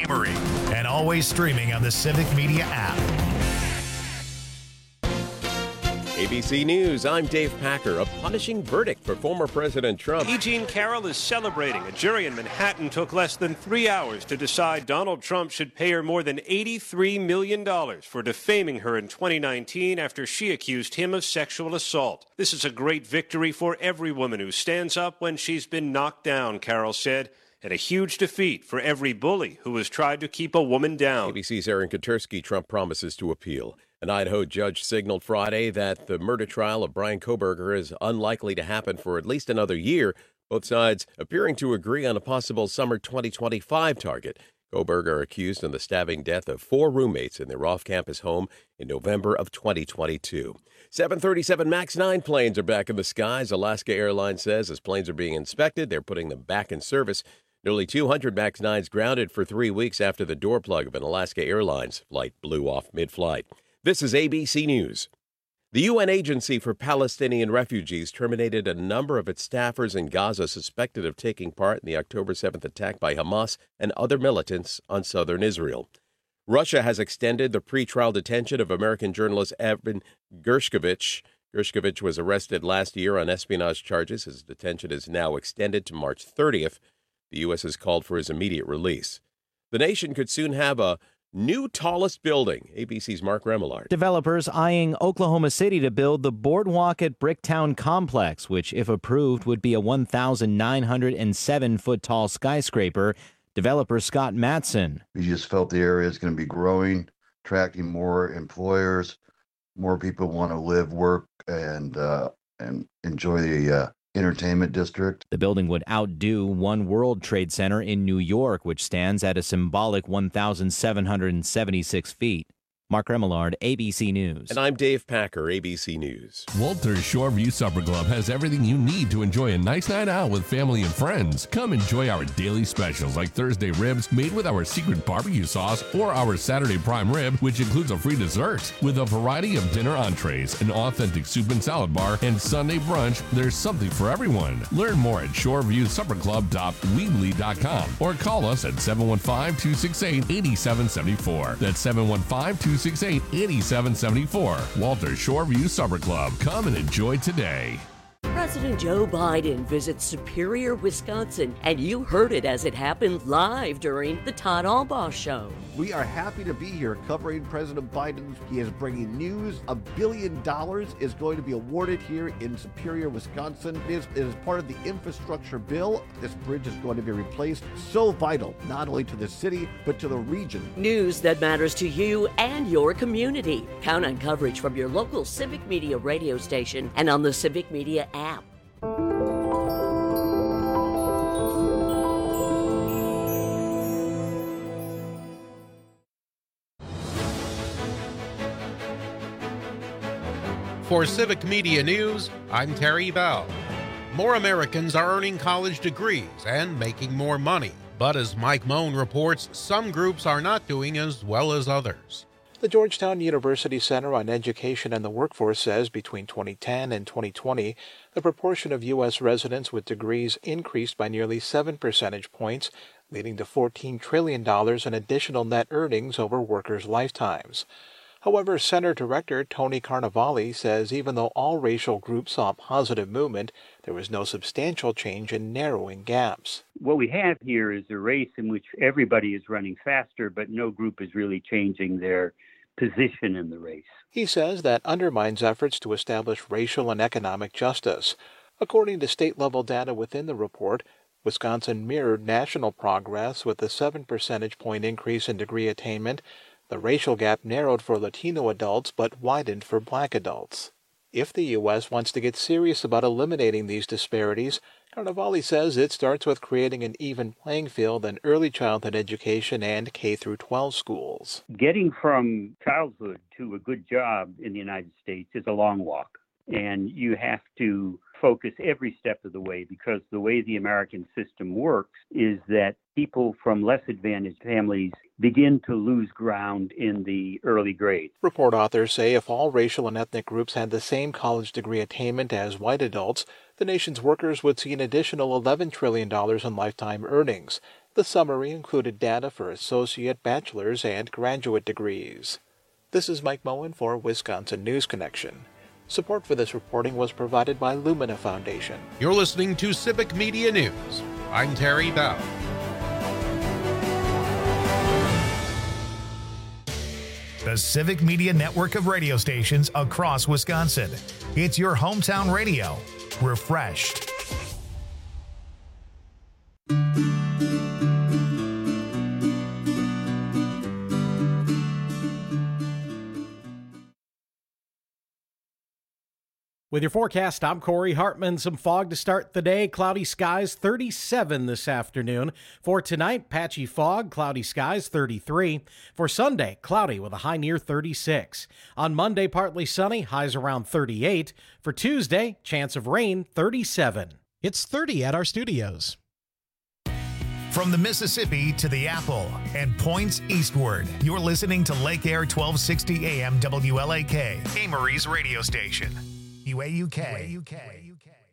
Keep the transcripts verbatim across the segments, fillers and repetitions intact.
and always streaming on the Civic Media app. A B C News, I'm Dave Packer. A punishing verdict for former President Trump. E. Jean Carroll is celebrating. A jury in Manhattan took less than three hours to decide Donald Trump should pay her more than eighty-three million dollars for defaming her in twenty nineteen after she accused him of sexual assault. This is a great victory for every woman who stands up when she's been knocked down, Carroll said, and a huge defeat for every bully who has tried to keep a woman down. A B C's Aaron Katersky. Trump promises to appeal. An Idaho judge signaled Friday that the murder trial of Bryan Kohberger is unlikely to happen for at least another year, both sides appearing to agree on a possible summer twenty twenty-five target. Kohberger accused in the stabbing death of four roommates in their off-campus home in November of twenty twenty-two. seven thirty-seven MAX nine planes are back in the skies. Alaska Airlines says as planes are being inspected, they're putting them back in service. Nearly two hundred MAX nines grounded for three weeks after the door plug of an Alaska Airlines flight blew off mid-flight. This is A B C News. The U N Agency for Palestinian Refugees terminated a number of its staffers in Gaza suspected of taking part in the October seventh attack by Hamas and other militants on southern Israel. Russia has extended the pretrial detention of American journalist Evan Gershkovich. Gershkovich was arrested last year on espionage charges. His detention is now extended to March thirtieth. The U S has called for his immediate release. The nation could soon have a new tallest building. A B C's Mark Remillard. Developers eyeing Oklahoma City to build the Boardwalk at Bricktown complex, which, if approved, would be a one thousand nine hundred seven foot tall skyscraper. Developer Scott Matson. We just felt the area is going to be growing, attracting more employers. More people want to live, work, and uh, and enjoy the uh, entertainment district. The building would outdo One World Trade Center in New York, which stands at a symbolic one thousand seven hundred seventy-six feet. Mark Remillard, A B C News. And I'm Dave Packer, A B C News. Walter's Shoreview Supper Club has everything you need to enjoy a nice night out with family and friends. Come enjoy our daily specials like Thursday ribs made with our secret barbecue sauce or our Saturday prime rib, which includes a free dessert. With a variety of dinner entrees, an authentic soup and salad bar, and Sunday brunch, there's something for everyone. Learn more at shoreview supper club dot weebly dot com or call us at seven one five, two six eight, eight seven seven four. That's seven one five, two six eight, eight seven seven four. Walter's Shoreview Supper Club. Come and enjoy today. President Joe Biden visits Superior, Wisconsin, and you heard it as it happened live during the Todd Albaugh Show. We are happy to be here covering President Biden. He is bringing news. A billion dollars is going to be awarded here in Superior, Wisconsin. It is, it is part of the infrastructure bill. This bridge is going to be replaced. So vital, not only to the city, but to the region. News that matters to you and your community. Count on coverage from your local Civic Media radio station and on the Civic Media app. For Civic Media News, I'm Terry Bell. More Americans are earning college degrees and making more money. But as Mike Moan reports, some groups are not doing as well as others. The Georgetown University Center on Education and the Workforce says between twenty ten and twenty twenty, the proportion of U S residents with degrees increased by nearly seven percentage points, leading to fourteen trillion dollars in additional net earnings over workers' lifetimes. However, Center Director Tony Carnevale says even though all racial groups saw positive movement, there was no substantial change in narrowing gaps. What we have here is a race in which everybody is running faster, but no group is really changing their position in the race. He says that undermines efforts to establish racial and economic justice. According to state-level data within the report, Wisconsin mirrored national progress with a seven percentage point increase in degree attainment. The racial gap narrowed for Latino adults but widened for black adults. If the U S wants to get serious about eliminating these disparities, Carnevale says it starts with creating an even playing field in early childhood education and K through twelve schools. Getting from childhood to a good job in the United States is a long walk, and you have to focus every step of the way because the way the American system works is that people from less advantaged families begin to lose ground in the early grades. Report authors say if all racial and ethnic groups had the same college degree attainment as white adults, the nation's workers would see an additional eleven trillion dollars in lifetime earnings. The summary included data for associate, bachelor's, and graduate degrees. This is Mike Moen for Wisconsin News Connection. Support for this reporting was provided by Lumina Foundation. You're listening to Civic Media News. I'm Terry Bell. The Civic Media network of radio stations across Wisconsin. It's your hometown radio. Refreshed. With your forecast, I'm Corey Hartman. Some fog to start the day. Cloudy skies, thirty-seven this afternoon. For tonight, patchy fog, cloudy skies, thirty-three. For Sunday, cloudy with a high near thirty-six. On Monday, partly sunny, highs around thirty-eight. For Tuesday, chance of rain, thirty-seven. It's thirty at our studios. From the Mississippi to the Apple and points eastward, you're listening to Lake Air twelve sixty A M W L A K, Amory's radio station. U A U K. U A U K.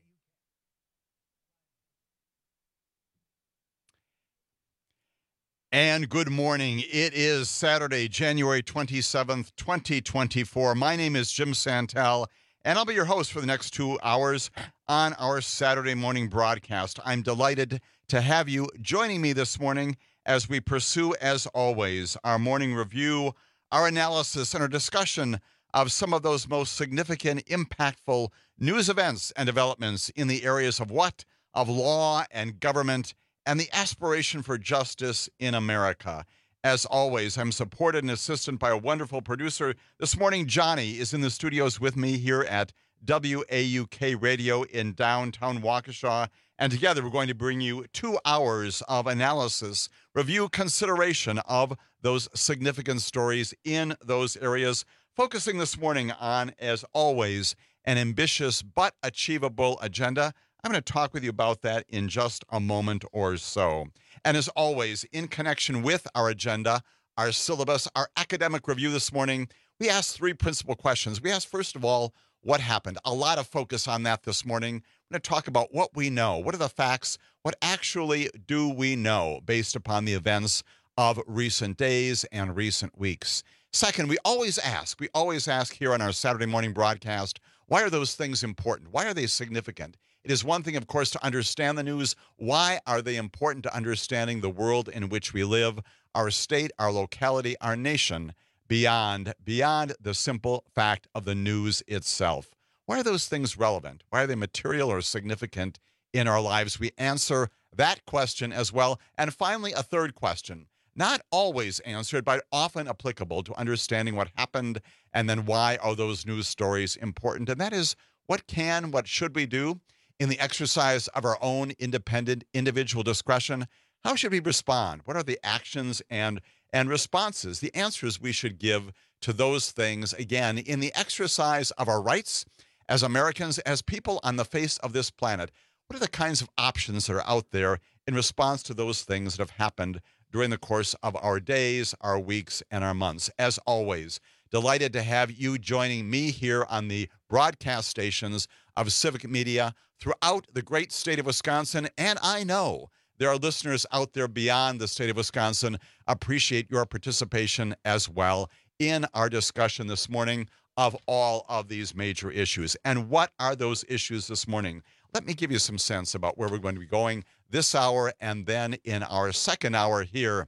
And good morning. It is Saturday, January twenty-seventh, twenty twenty-four. My name is Jim Santel, and I'll be your host for the next two hours on our Saturday morning broadcast. I'm delighted to have you joining me this morning as we pursue, as always, our morning review, our analysis, and our discussion of some of those most significant, impactful news events and developments in the areas of what? Of law and government and the aspiration for justice in America. As always, I'm supported and assisted by a wonderful producer. This morning, Johnny is in the studios with me here at W A U K Radio in downtown Waukesha. And together, we're going to bring you two hours of analysis, review, consideration of those significant stories in those areas. Focusing this morning on, as always, an ambitious but achievable agenda. I'm going to talk with you about that in just a moment or so. And as always, in connection with our agenda, our syllabus, our academic review this morning, we asked three principal questions. We asked, first of all, what happened? A lot of focus on that this morning. We're going to talk about what we know. What are the facts? What actually do we know based upon the events of recent days and recent weeks? Second, we always ask, we always ask here on our Saturday morning broadcast, why are those things important? Why are they significant? It is one thing, of course, to understand the news. Why are they important to understanding the world in which we live, our state, our locality, our nation, beyond, beyond the simple fact of the news itself? Why are those things relevant? Why are they material or significant in our lives? We answer that question as well. And finally, a third question. Not always answered, but often applicable to understanding what happened and then why are those news stories important. And that is, what can, what should we do in the exercise of our own independent individual discretion? How should we respond? What are the actions and, and responses, the answers we should give to those things, again, in the exercise of our rights as Americans, as people on the face of this planet? What are the kinds of options that are out there in response to those things that have happened during the course of our days, our weeks, and our months? As always, delighted to have you joining me here on the broadcast stations of Civic Media throughout the great state of Wisconsin. And I know there are listeners out there beyond the state of Wisconsin. Appreciate your participation as well in our discussion this morning of all of these major issues. And what are those issues this morning? Let me give you some sense about where we're going to be going this hour and then in our second hour here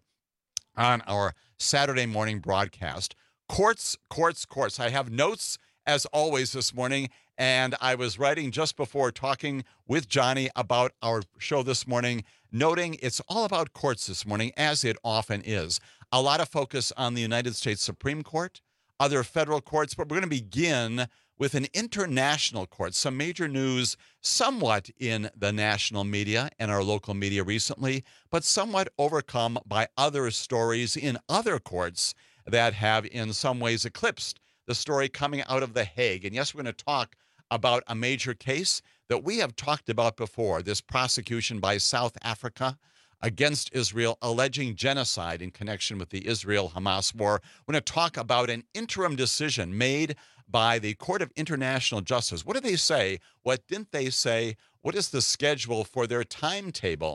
on our Saturday morning broadcast. Courts, courts, courts. I have notes, as always, this morning, and I was writing just before talking with Johnny about our show this morning, noting it's all about courts this morning, as it often is. A lot of focus on the United States Supreme Court, other federal courts, but we're going to begin with an international court. Some major news, somewhat in the national media and our local media recently, but somewhat overcome by other stories in other courts that have in some ways eclipsed the story coming out of The Hague. And yes, we're going to talk about a major case that we have talked about before, this prosecution by South Africa against Israel, alleging genocide in connection with the Israel-Hamas war. We're going to talk about an interim decision made by the Court of International Justice. What did they say? What didn't they say? What is the schedule for their timetable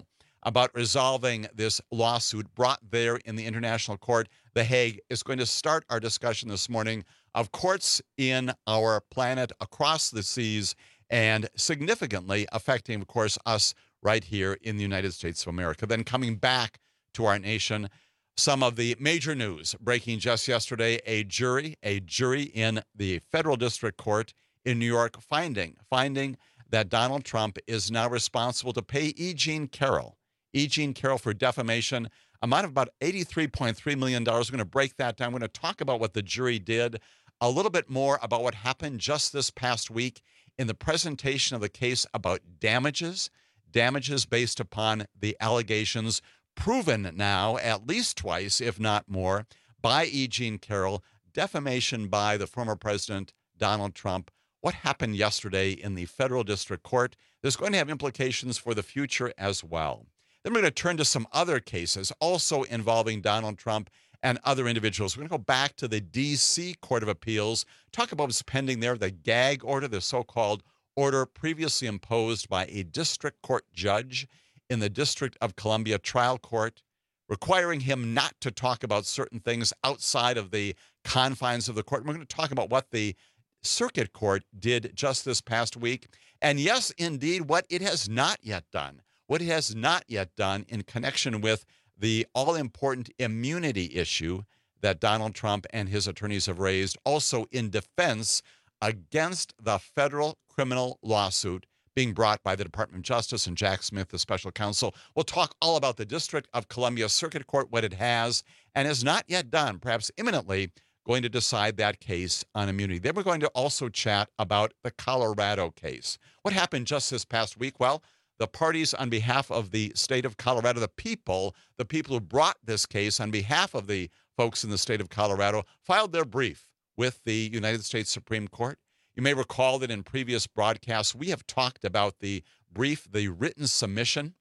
about resolving this lawsuit brought there in the International Court, The Hague, is going to start our discussion this morning of courts in our planet across the seas and significantly affecting, of course, us right here in the United States of America. Then coming back to our nation, some of the major news breaking just yesterday, a jury, a jury in the federal district court in New York finding, finding that Donald Trump is now responsible to pay E. Jean Carroll, E. Jean Carroll for defamation, amount of about eighty-three point three million dollars. We're going to break that down. We're going to talk about what the jury did, a little bit more about what happened just this past week in the presentation of the case about damages, damages based upon the allegations proven now at least twice, if not more, by E. Jean Carroll, defamation by the former president, Donald Trump. What happened yesterday in the federal district court? There's going to have implications for the future as well. Then we're going to turn to some other cases also involving Donald Trump and other individuals. We're going to go back to the D C Court of Appeals, talk about what's pending there, the gag order, the so-called order previously imposed by a district court judge in the District of Columbia trial court, requiring him not to talk about certain things outside of the confines of the court. And we're going to talk about what the circuit court did just this past week. And yes, indeed, what it has not yet done, what it has not yet done in connection with the all-important immunity issue that Donald Trump and his attorneys have raised, also in defense against the federal criminal lawsuit being brought by the Department of Justice and Jack Smith, the special counsel. We'll talk all about the District of Columbia Circuit Court, what it has and has not yet done, perhaps imminently going to decide that case on immunity. Then we're going to also chat about the Colorado case. What happened just this past week? Well, the parties on behalf of the state of Colorado, the people, the people who brought this case on behalf of the folks in the state of Colorado, filed their brief with the United States Supreme Court. You may recall that in previous broadcasts, we have talked about the brief, the written submission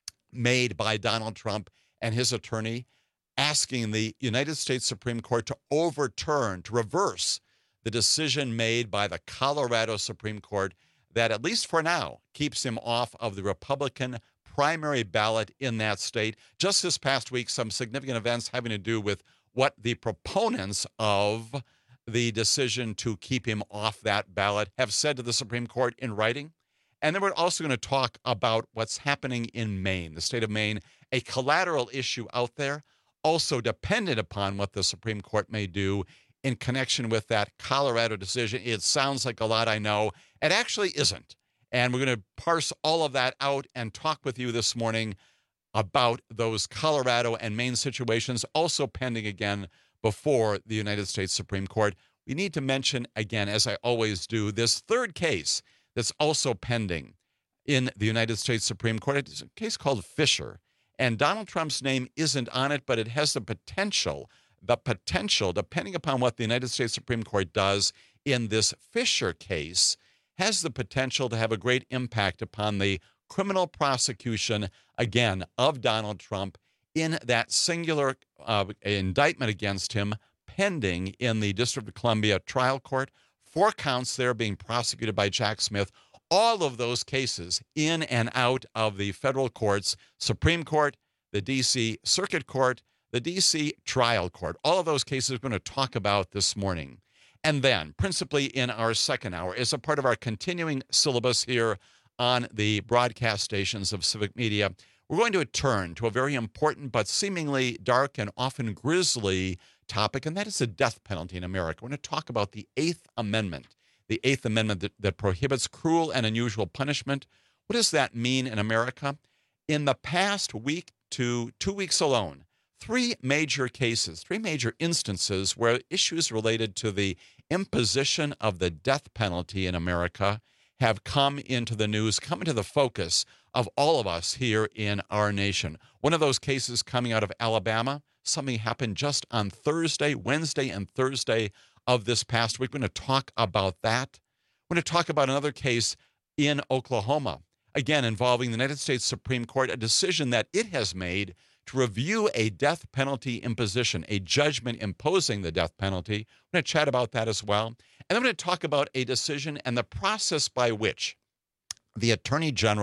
made by Donald Trump and his attorney, asking the United States Supreme Court to overturn, to reverse the decision made by the Colorado Supreme Court that, at least for now, keeps him off of the Republican primary ballot in that state. Just this past week, some significant events having to do with what the proponents of the decision to keep him off that ballot have said to the Supreme Court in writing. And then we're also going to talk about what's happening in Maine, the state of Maine, a collateral issue out there, also dependent upon what the Supreme Court may do in connection with that Colorado decision. It sounds like a lot, I know. It actually isn't. And we're going to parse all of that out and talk with you this morning about those Colorado and Maine situations, also pending again before the United States Supreme Court. We need to mention, again, as I always do, this third case that's also pending in the United States Supreme Court. It's a case called Fisher. And Donald Trump's name isn't on it, but it has the potential, the potential, depending upon what the United States Supreme Court does in this Fisher case, has the potential to have a great impact upon the criminal prosecution, again, of Donald Trump in that singular uh, indictment against him pending in the District of Columbia trial court. Four counts there being prosecuted by Jack Smith. All of those cases in and out of the federal courts, Supreme Court, the D C Circuit Court, the D C Trial Court. All of those cases we're going to talk about this morning. And then, principally in our second hour, as a part of our continuing syllabus here on the broadcast stations of Civic Media, we're going to turn to a very important but seemingly dark and often grisly topic, and that is the death penalty in America. We're going to talk about the Eighth Amendment, the Eighth Amendment that, that prohibits cruel and unusual punishment. What does that mean in America? In the past week to two weeks alone, three major cases, three major instances where issues related to the imposition of the death penalty in America have come into the news, come into the focus of all of us here in our nation. One of those cases coming out of Alabama, something happened just on Thursday, Wednesday and Thursday of this past week. We're going to talk about that. We're going to talk about another case in Oklahoma, again involving the United States Supreme Court, a decision that it has made to review a death penalty imposition, a judgment imposing the death penalty. We're going to chat about that as well. And then we're going to talk about a decision and the process by which the Attorney General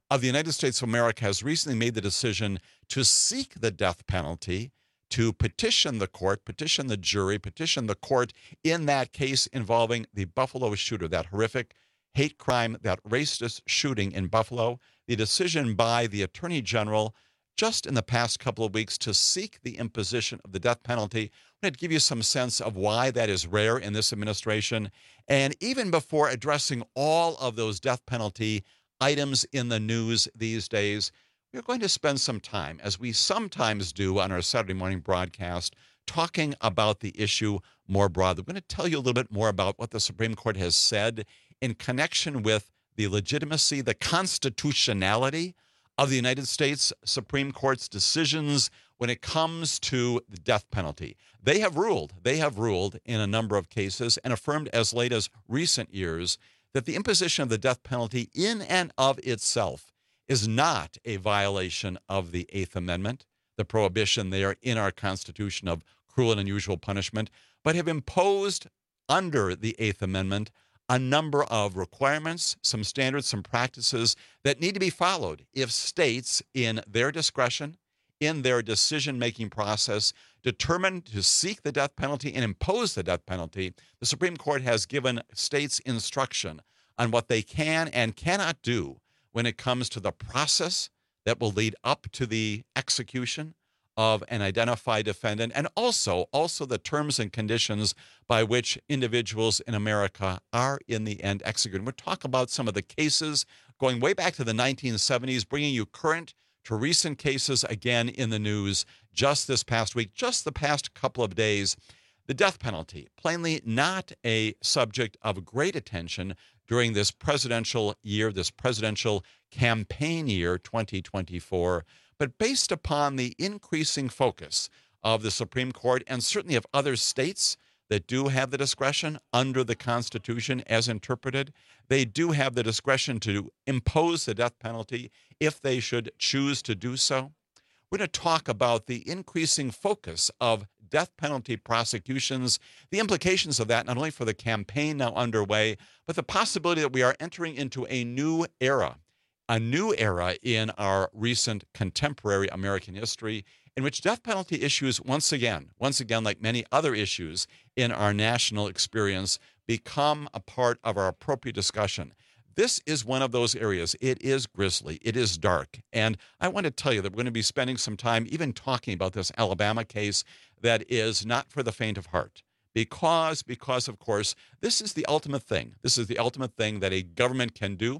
of the United States of America has recently made the decision to seek the death penalty, to petition the court, petition the jury, petition the court in that case involving the Buffalo shooter, that horrific hate crime, that racist shooting in Buffalo. The decision by the Attorney General just in the past couple of weeks to seek the imposition of the death penalty. I'm going to give you some sense of why that is rare in this administration. And even before addressing all of those death penalty items in the news these days, we're going to spend some time, as we sometimes do on our Saturday morning broadcast, talking about the issue more broadly. We're going to tell you a little bit more about what the Supreme Court has said in connection with the legitimacy, the constitutionality of the United States Supreme Court's decisions when it comes to the death penalty. They have ruled, they have ruled in a number of cases and affirmed as late as recent years that the imposition of the death penalty in and of itself is not a violation of the Eighth Amendment, the prohibition there in our Constitution of cruel and unusual punishment, but have imposed under the Eighth Amendment a number of requirements, some standards, some practices that need to be followed if states, in their discretion, in their decision-making process, determine to seek the death penalty and impose the death penalty. The Supreme Court has given states instruction on what they can and cannot do when it comes to the process that will lead up to the execution of an identified defendant, and also, also the terms and conditions by which individuals in America are in the end executed. We'll talk about some of the cases going way back to the nineteen seventies, bringing you current to recent cases again in the news just this past week, just the past couple of days. The death penalty, plainly not a subject of great attention during this presidential year, this presidential campaign year, twenty twenty-four. But based upon the increasing focus of the Supreme Court and certainly of other states that do have the discretion under the Constitution as interpreted, they do have the discretion to impose the death penalty if they should choose to do so. We're going to talk about the increasing focus of death penalty prosecutions, the implications of that not only for the campaign now underway, but the possibility that we are entering into a new era. A new era in our recent contemporary American history in which death penalty issues once again, once again, like many other issues in our national experience, become a part of our appropriate discussion. This is one of those areas. It is grisly. It is dark. And I want to tell you that we're going to be spending some time even talking about this Alabama case that is not for the faint of heart. Because, because, of course, this is the ultimate thing. This is the ultimate thing that a government can do.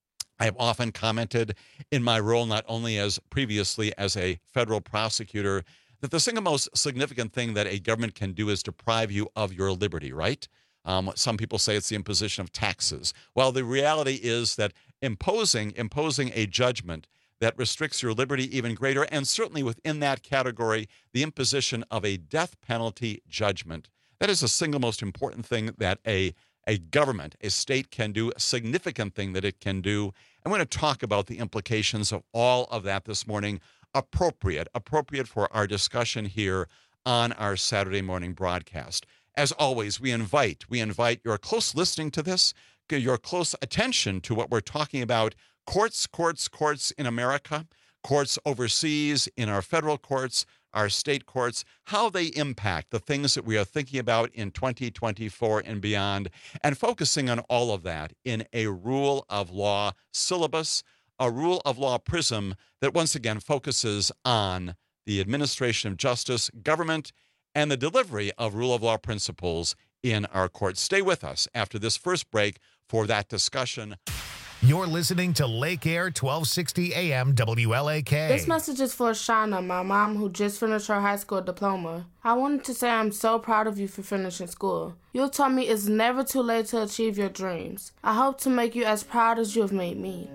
I have often commented in my role, not only as previously as a federal prosecutor, that the single most significant thing that a government can do is deprive you of your liberty, right? Um, some people say it's the imposition of taxes. Well, the reality is that imposing, imposing a judgment that restricts your liberty even greater, and certainly within that category, the imposition of a death penalty judgment, that is the single most important thing that a A government, a state can do, a significant thing that it can do. I'm going to talk about the implications of all of that this morning, appropriate, appropriate for our discussion here on our Saturday morning broadcast. As always, we invite, we invite your close listening to this, your close attention to what we're talking about. Courts, courts, courts in America, courts overseas, in our federal courts, our state courts, how they impact the things that we are thinking about in twenty twenty-four and beyond, and focusing on all of that in a rule of law syllabus, a rule of law prism that once again focuses on the administration of justice, government, and the delivery of rule of law principles in our courts. Stay with us after this first break for that discussion. You're listening to Lake Air twelve sixty A M W L A K. This message is for Shauna, my mom, who just finished her high school diploma. I wanted to say I'm so proud of you for finishing school. You taught me it's never too late to achieve your dreams. I hope to make you as proud as you have made me.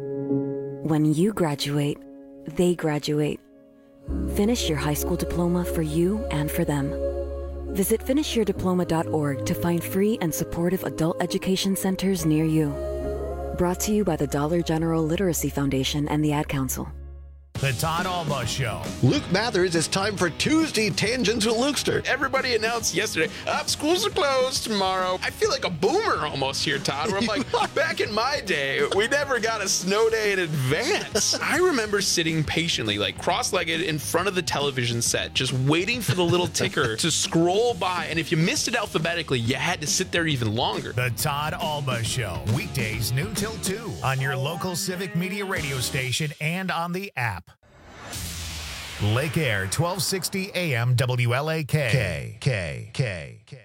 When you graduate, they graduate. Finish your high school diploma for you and for them. Visit finish your diploma dot org to find free and supportive adult education centers near you. Brought to you by the Dollar General Literacy Foundation and the Ad Council. The Todd Alba Show. Luke Mathers, it's time for Tuesday Tangents with Lukester. Everybody announced yesterday, up, schools are closed tomorrow. I feel like a boomer almost here, Todd, where I'm like, back in my day, we never got a snow day in advance. I remember sitting patiently, like cross-legged in front of the television set, just waiting for the little ticker to scroll by. And if you missed it alphabetically, you had to sit there even longer. The Todd Alba Show. Weekdays noon till two on your local Civic Media radio station and on the app. Lake Air, twelve sixty A M W L A K. K, K, K, K.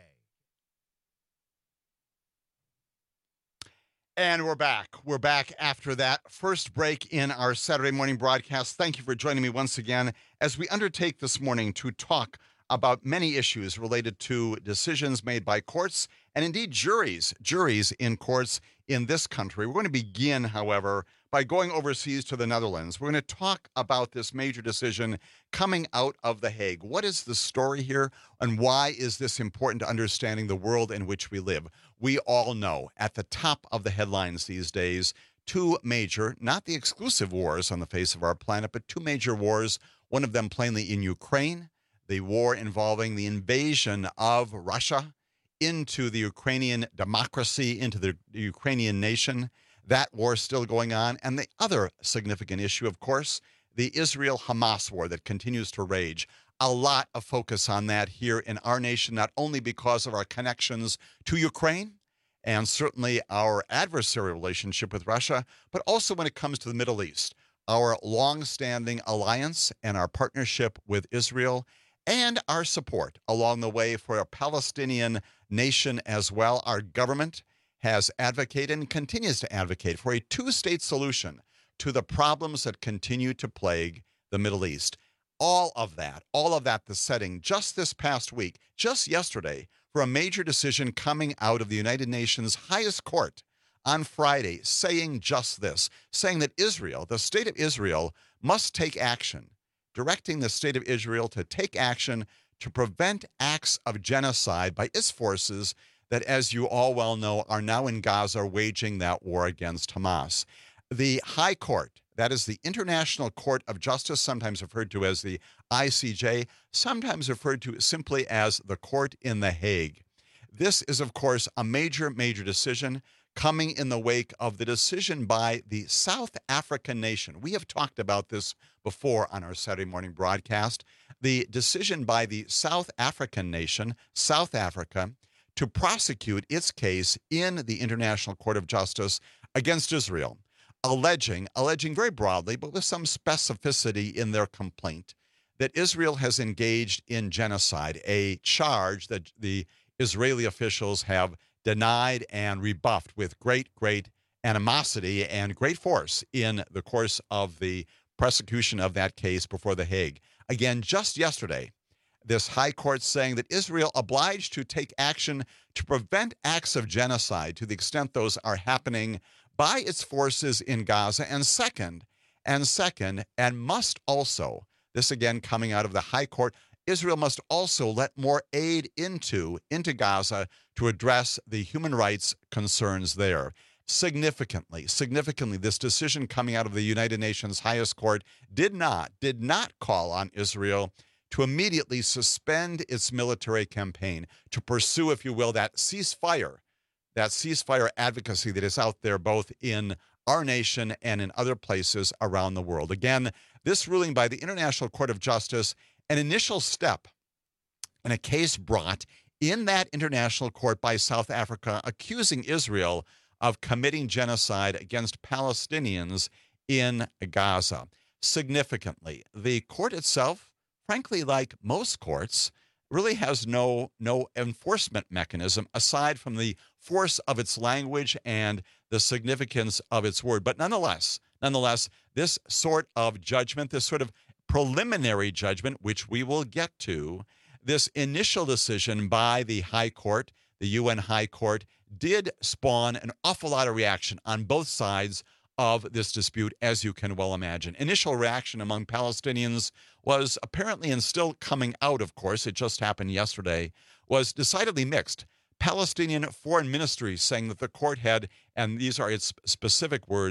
And we're back. We're back after that first break in our Saturday morning broadcast. Thank you for joining me once again as we undertake this morning to talk about many issues related to decisions made by courts and indeed juries, juries in courts in this country. We're going to begin, however, by going overseas to the Netherlands. We're going to talk about this major decision coming out of The Hague. What is the story here, and why is this important to understanding the world in which we live? We all know at the top of the headlines these days, two major, not the exclusive wars on the face of our planet, but two major wars, one of them plainly in Ukraine, the war involving the invasion of Russia into the Ukrainian democracy, into the Ukrainian nation. That war still going on. And the other significant issue, of course, the Israel-Hamas war that continues to rage. A lot of focus on that here in our nation, not only because of our connections to Ukraine and certainly our adversarial relationship with Russia, but also when it comes to the Middle East, our long-standing alliance and our partnership with Israel, and our support along the way for a Palestinian nation as well. Our government has advocated and continues to advocate for a two-state solution to the problems that continue to plague the Middle East. All of that, all of that, the setting just this past week, just yesterday, for a major decision coming out of the United Nations highest court on Friday, saying just this, saying that Israel, the state of Israel, must take action, directing the state of Israel to take action to prevent acts of genocide by its forces that, as you all well know, are now in Gaza waging that war against Hamas. The High Court, that is the International Court of Justice, sometimes referred to as the I C J, sometimes referred to simply as the Court in The Hague. This is, of course, a major, major decision coming in the wake of the decision by the South African nation. We have talked about this before on our Saturday morning broadcast. The decision by the South African nation, South Africa, to prosecute its case in the International Court of Justice against Israel, alleging, alleging very broadly, but with some specificity in their complaint, that Israel has engaged in genocide, a charge that the Israeli officials have denied and rebuffed with great, great animosity and great force in the course of the prosecution of that case before The Hague. Again, just yesterday, this high court saying that Israel obliged to take action to prevent acts of genocide to the extent those are happening by its forces in Gaza. And second, and second, and must also, this again coming out of the high court, Israel must also let more aid into, into Gaza to address the human rights concerns there. Significantly, significantly, this decision coming out of the United Nations highest court did not, did not call on Israel to immediately suspend its military campaign, to pursue, if you will, that ceasefire, that ceasefire advocacy that is out there both in our nation and in other places around the world. Again, this ruling by the International Court of Justice, an initial step in a case brought in that international court by South Africa accusing Israel of committing genocide against Palestinians in Gaza. Significantly, the court itself, frankly, like most courts, really has no no enforcement mechanism aside from the force of its language and the significance of its word. But nonetheless, nonetheless, this sort of judgment, this sort of preliminary judgment, which we will get to, this initial decision by the High Court, the U N High Court, did spawn an awful lot of reaction on both sides of this dispute, as you can well imagine. Initial reaction among Palestinians was apparently, and still coming out, of course, it just happened yesterday, was decidedly mixed. Palestinian foreign ministry saying that the court had, and these are its specific words,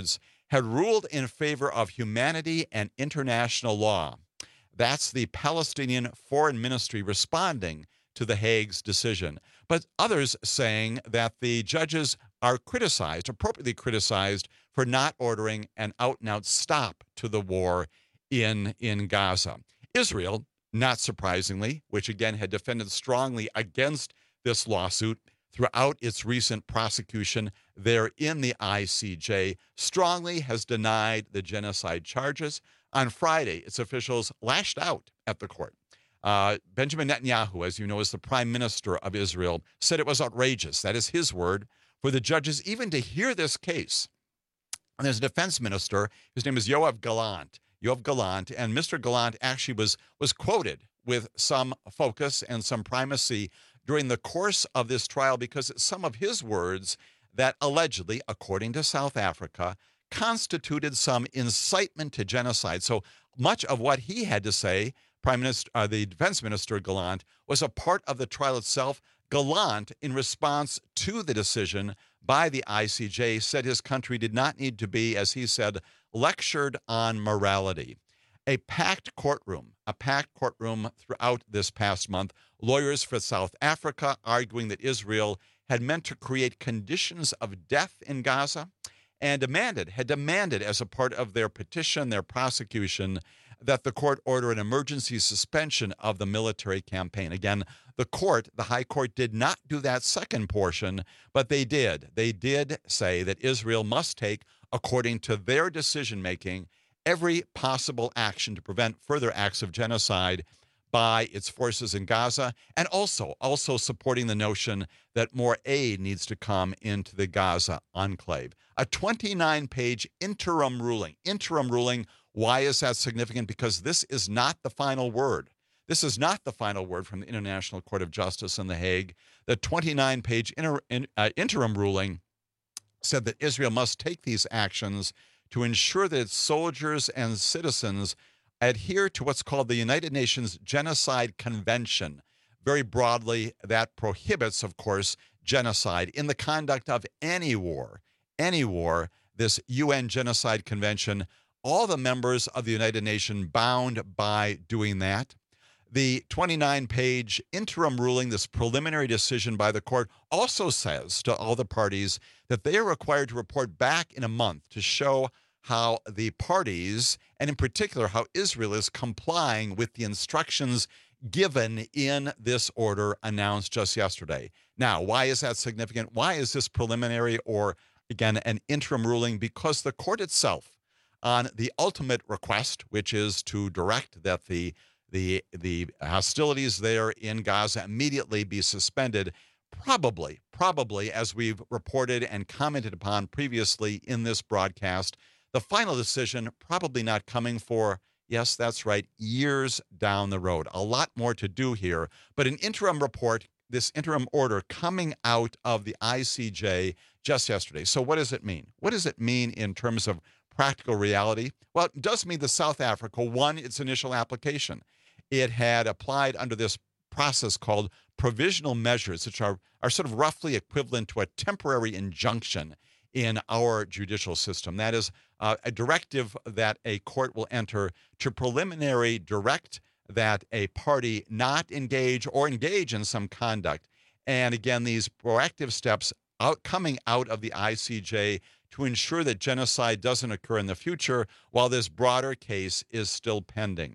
had ruled in favor of humanity and international law. That's the Palestinian Foreign Ministry responding to The Hague's decision. But others saying that the judges are criticized, appropriately criticized, for not ordering an out-and-out stop to the war in, in Gaza. Israel, not surprisingly, which again had defended strongly against this lawsuit throughout its recent prosecution there in the I C J, strongly has denied the genocide charges. On Friday, its officials lashed out at the court. Uh, Benjamin Netanyahu, as you know, is the prime minister of Israel, said it was outrageous, that is his word, for the judges even to hear this case. And there's a defense minister, his name is Yoav Gallant, Yoav Gallant, and Mister Gallant actually was, was quoted with some focus and some primacy during the course of this trial because it's some of his words that allegedly, according to South Africa, constituted some incitement to genocide. So much of what he had to say, Prime Minister, uh, the Defense Minister Gallant, was a part of the trial itself. Gallant, in response to the decision by the I C J, said his country did not need to be, as he said, lectured on morality. A packed courtroom, a packed courtroom throughout this past month. Lawyers for South Africa arguing that Israel had meant to create conditions of death in Gaza and demanded, had demanded as a part of their petition, their prosecution, that the court order an emergency suspension of the military campaign. Again, the court, the High Court, did not do that second portion, but they did. They did say that Israel must take, according to their decision-making, every possible action to prevent further acts of genocide by its forces in Gaza, and also, also supporting the notion that more aid needs to come into the Gaza enclave. A twenty-nine page interim ruling. Interim ruling, why is that significant? Because this is not the final word. This is not the final word from the International Court of Justice in The Hague. The twenty-nine page inter, in, uh, interim ruling said that Israel must take these actions to ensure that its soldiers and citizens adhere to what's called the United Nations Genocide Convention. Very broadly, that prohibits, of course, genocide in the conduct of any war. Any war, this U N Genocide Convention, all the members of the United Nations bound by doing that. The twenty-nine page interim ruling, this preliminary decision by the court, also says to all the parties that they are required to report back in a month to show how the parties, and in particular how Israel, is complying with the instructions given in this order announced just yesterday. Now, why is that significant? Why is this preliminary or, again, an interim ruling? Because the court itself, on the ultimate request, which is to direct that the the the hostilities there in Gaza immediately be suspended, probably, probably, as we've reported and commented upon previously in this broadcast, the final decision probably not coming for, yes, that's right, years down the road. A lot more to do here, but an interim report, this interim order coming out of the I C J just yesterday. So what does it mean? What does it mean in terms of practical reality? Well, it does mean that South Africa won its initial application. It had applied under this process called provisional measures, which are, are sort of roughly equivalent to a temporary injunction in our judicial system. That is uh, a directive that a court will enter to preliminary direct that a party not engage or engage in some conduct. And again, these proactive steps out coming out of the I C J to ensure that genocide doesn't occur in the future while this broader case is still pending.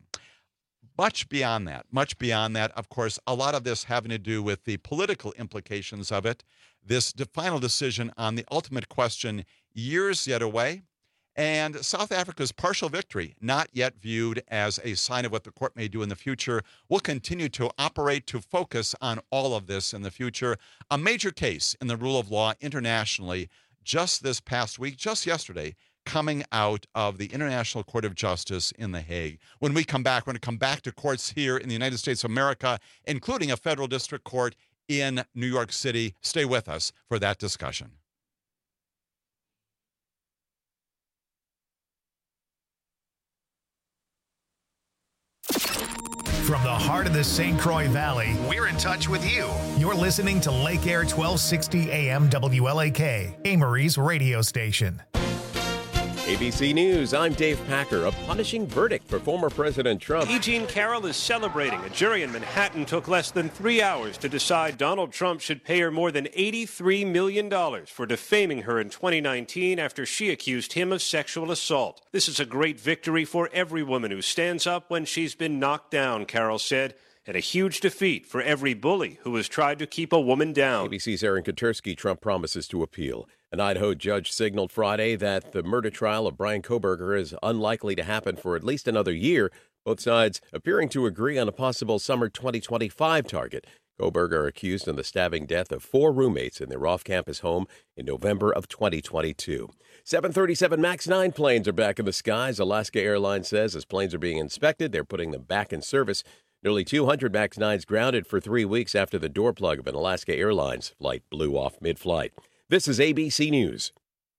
Much beyond that, much beyond that, of course, a lot of this having to do with the political implications of it. This final decision on the ultimate question, years yet away, and South Africa's partial victory, not yet viewed as a sign of what the court may do in the future. We'll continue to operate to focus on all of this in the future. A major case in the rule of law internationally just this past week, just yesterday, coming out of the International Court of Justice in The Hague. When we come back, we're going to come back to courts here in the United States of America, including a federal district court in New York City. Stay with us for that discussion. From the heart of the Saint Croix Valley, we're in touch with you. You're listening to Lake Air twelve sixty A M W L A K, Amory's radio station. A B C News, I'm Dave Packer. A punishing verdict for former President Trump. E. Jean Carroll is celebrating. A jury in Manhattan took less than three hours to decide Donald Trump should pay her more than eighty-three million dollars for defaming her in twenty nineteen after she accused him of sexual assault. This is a great victory for every woman who stands up when she's been knocked down, Carroll said, and a huge defeat for every bully who has tried to keep a woman down. A B C's Aaron Katersky. Trump promises to appeal. An Idaho judge signaled Friday that the murder trial of Bryan Kohberger is unlikely to happen for at least another year, both sides appearing to agree on a possible summer twenty twenty-five target. Kohberger accused in the stabbing death of four roommates in their off-campus home in November of twenty twenty-two. seven thirty-seven MAX nine planes are back in the skies. Alaska Airlines says as planes are being inspected, they're putting them back in service. Nearly two hundred MAX nines grounded for three weeks after the door plug of an Alaska Airlines flight blew off mid-flight. This is A B C News.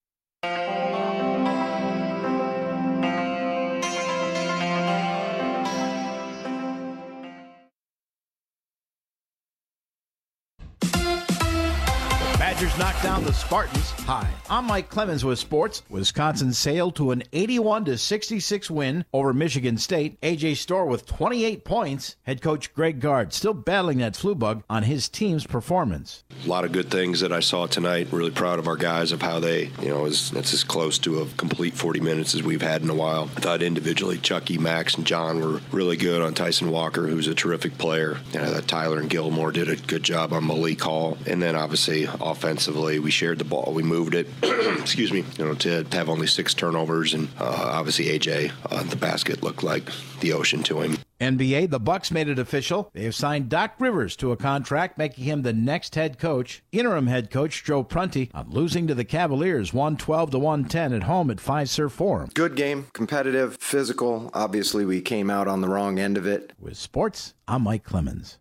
Badgers knocked down the Spartans. Hi, I'm Mike Clemens with sports. Wisconsin sailed to an eighty-one to sixty-six win over Michigan State. A J Storr with twenty-eight points. Head coach Greg Gard still battling that flu bug on his team's performance. A lot of good things that I saw tonight. Really proud of our guys of how they, you know, it's as close to a complete forty minutes as we've had in a while. I thought individually Chucky, Max, and John were really good on Tyson Walker, who's a terrific player. You know, that Tyler and Gilmore did a good job on Malik Hall. And then obviously offensively, we shared the ball, we moved it. Excuse me, you know, to have only six turnovers, and uh, obviously A J, uh, the basket looked like the ocean to him. N B A, the Bucks made it official. They have signed Doc Rivers to a contract, making him the next head coach. Interim head coach Joe Prunty on losing to the Cavaliers one twelve to one ten at home at Fiserv Forum. Good game, competitive, physical. Obviously, we came out on the wrong end of it. With sports, I'm Mike Clemens.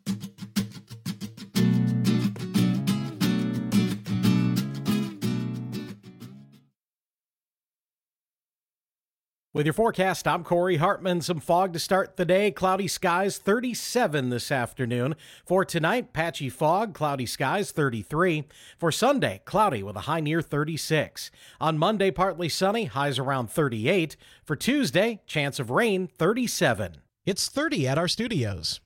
With your forecast, I'm Corey Hartman. Some fog to start the day. Cloudy skies, thirty-seven this afternoon. For tonight, patchy fog, cloudy skies, thirty-three. For Sunday, cloudy with a high near thirty-six. On Monday, partly sunny, highs around thirty-eight. For Tuesday, chance of rain, thirty-seven. It's thirty at our studios.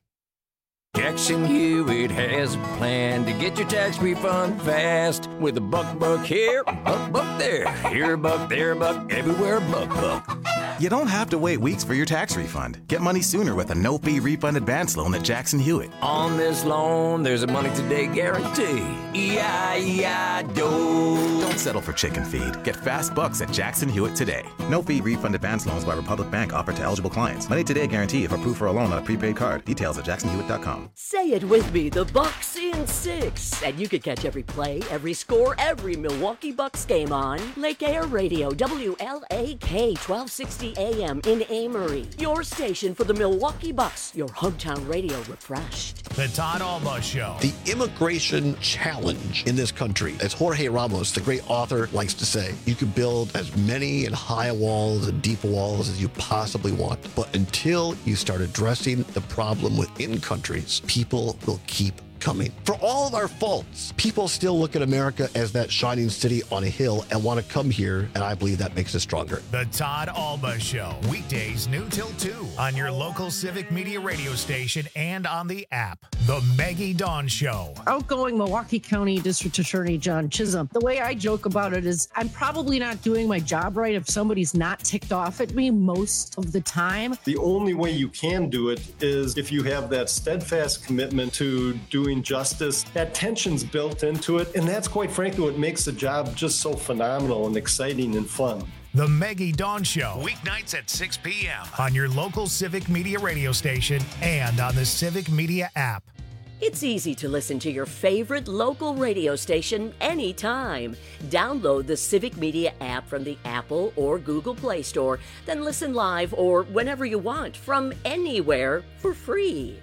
Jackson Hewitt has a plan to get your tax refund fast with a buck buck here, buck buck there, here a buck, there a buck, everywhere a buck buck. You don't have to wait weeks for your tax refund. Get money sooner with a no-fee refund advance loan at Jackson Hewitt. On this loan, there's a money today guarantee. E I E I D O. Don't settle for chicken feed. Get fast bucks at Jackson Hewitt today. No-fee refund advance loans by Republic Bank offered to eligible clients. Money today guarantee if approved for a loan on a prepaid card. Details at jackson hewitt dot com. Say it with me, the Bucks in six. And you can catch every play, every score, every Milwaukee Bucks game on Lake Air Radio, W L A K, twelve sixty A M in Amory. Your station for the Milwaukee Bucks, your hometown radio refreshed. The Todd Alba Show. The immigration challenge in this country, as Jorge Ramos, the great author, likes to say, you can build as many and high walls and deep walls as you possibly want. But until you start addressing the problem within countries, people will keep coming. For all of our faults, people still look at America as that shining city on a hill and want to come here, and I believe that makes us stronger. The Todd Alba Show, weekdays noon till two on your local Civic Media radio station and on the app. The Maggie Dawn Show. Outgoing Milwaukee County District Attorney John Chisholm. The way I joke about it is I'm probably not doing my job right if somebody's not ticked off at me most of the time. The only way you can do it is if you have that steadfast commitment to doing justice. That tension's built into it, and that's quite frankly what makes the job just so phenomenal and exciting and fun. The Maggie Dawn Show, weeknights at six p.m. on your local Civic Media radio station and on the Civic Media app. It's easy to listen to your favorite local radio station anytime. Download the Civic Media app from the Apple or Google Play Store, then listen live or whenever you want from anywhere for free.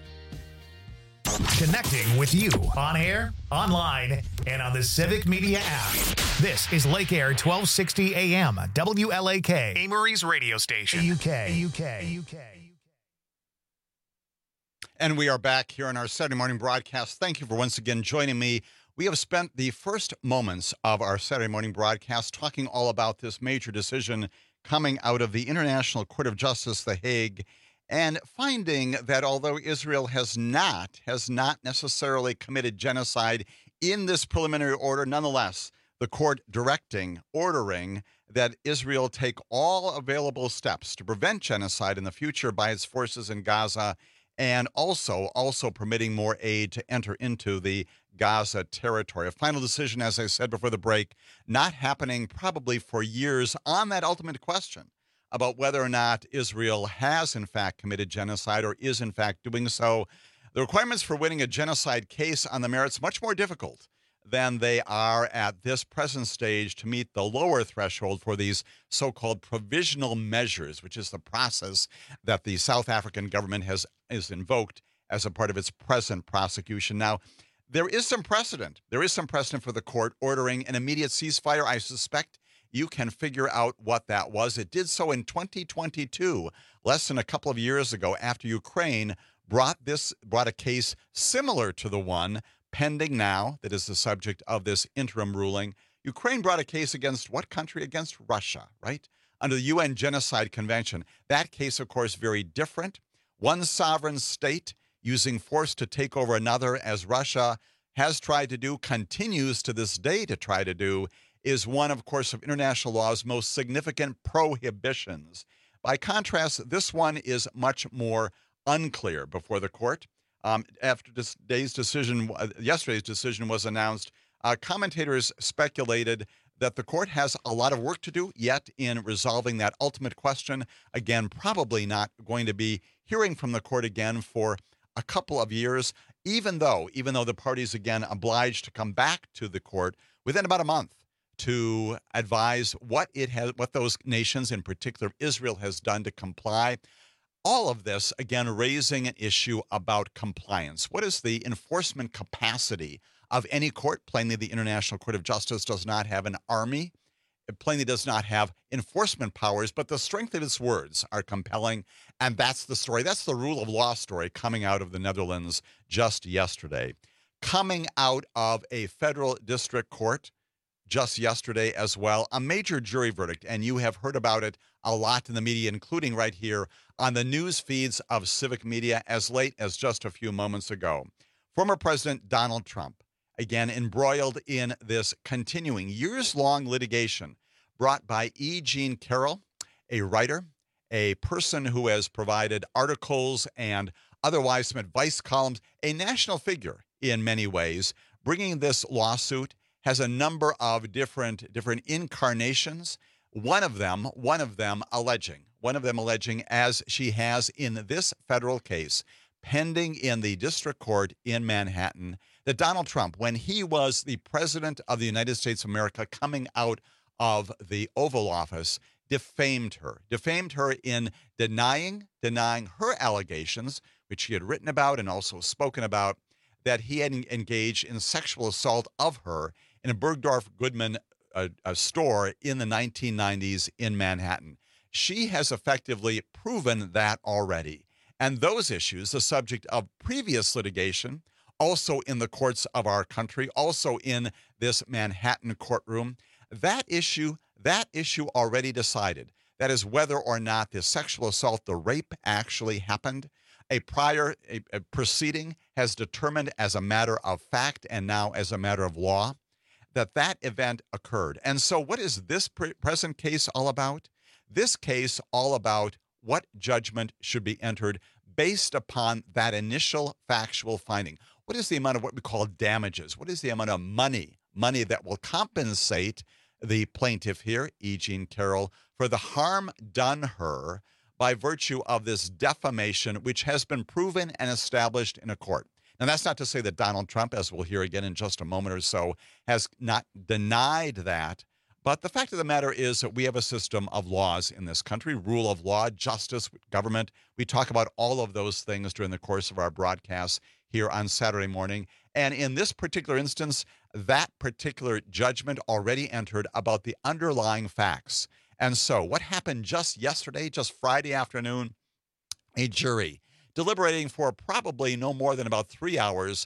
Connecting with you on air, online, and on the Civic Media app. This is Lake Air twelve sixty A M, W L A K, Amory's radio station. U K, U K, U K. And we are back here on our Saturday morning broadcast. Thank you for once again joining me. We have spent the first moments of our Saturday morning broadcast talking all about this major decision coming out of the International Court of Justice, The Hague, and finding that although Israel has not, has not necessarily committed genocide in this preliminary order, nonetheless, the court directing, ordering that Israel take all available steps to prevent genocide in the future by its forces in Gaza, and also, also permitting more aid to enter into the Gaza territory. A final decision, as I said before the break, not happening probably for years on that ultimate question about whether or not Israel has, in fact, committed genocide or is, in fact, doing so. The requirements for winning a genocide case on the merits much more difficult than they are at this present stage to meet the lower threshold for these so-called provisional measures, which is the process that the South African government has is invoked as a part of its present prosecution. Now, there is some precedent. There is some precedent for the court ordering an immediate ceasefire. I suspect you can figure out what that was. It did so in twenty twenty-two, less than a couple of years ago, after Ukraine brought this brought a case similar to the one pending now that is the subject of this interim ruling. Ukraine brought a case against what country? Against Russia, right? Under the U N Genocide Convention. That case, of course, very different. One sovereign state using force to take over another, as Russia has tried to do, continues to this day to try to do, is one, of course, of international law's most significant prohibitions. By contrast, this one is much more unclear before the court. Um, after this day's decision, uh, yesterday's decision was announced, uh, commentators speculated that the court has a lot of work to do yet in resolving that ultimate question. Again, probably not going to be hearing from the court again for a couple of years, even though, even though the parties again obliged to come back to the court within about a month to advise what it has, what those nations, in particular Israel, has done to comply. All of this, again, raising an issue about compliance. What is the enforcement capacity of any court? Plainly, the International Court of Justice does not have an army. It plainly does not have enforcement powers, but the strength of its words are compelling, and that's the story. That's the rule of law story coming out of the Netherlands just yesterday. Coming out of a federal district court just yesterday as well, a major jury verdict, and you have heard about it a lot in the media, including right here on the news feeds of civic media as late as just a few moments ago. Former President Donald Trump, again embroiled in this continuing years-long litigation brought by E. Jean Carroll, a writer, a person who has provided articles and otherwise some advice columns, a national figure in many ways. Bringing this lawsuit has a number of different different incarnations. One of them, one of them alleging, one of them alleging, as she has in this federal case pending in the district court in Manhattan, that Donald Trump, when he was the president of the United States of America coming out of the Oval Office, defamed her, defamed her in denying, denying her allegations, which he had written about and also spoken about, that he had engaged in sexual assault of her in a Bergdorf Goodman a, a store in the nineteen nineties in Manhattan. She has effectively proven that already. And those issues, the subject of previous litigation, also in the courts of our country, also in this Manhattan courtroom, that issue, that issue already decided. That is whether or not the sexual assault, the rape, actually happened. A prior a, a proceeding has determined as a matter of fact and now as a matter of law that that event occurred. And so what is this pre- present case all about? This case all about what judgment should be entered based upon that initial factual finding. What is the amount of what we call damages? What is the amount of money, money that will compensate the plaintiff here, E. Jean Carroll, for the harm done her by virtue of this defamation, which has been proven and established in a court? Now, that's not to say that Donald Trump, as we'll hear again in just a moment or so, has not denied that. But the fact of the matter is that we have a system of laws in this country, rule of law, justice, government. We talk about all of those things during the course of our broadcasts here on Saturday morning. And in this particular instance, that particular judgment already entered about the underlying facts. And so what happened just yesterday, just Friday afternoon, a jury deliberating for probably no more than about three hours,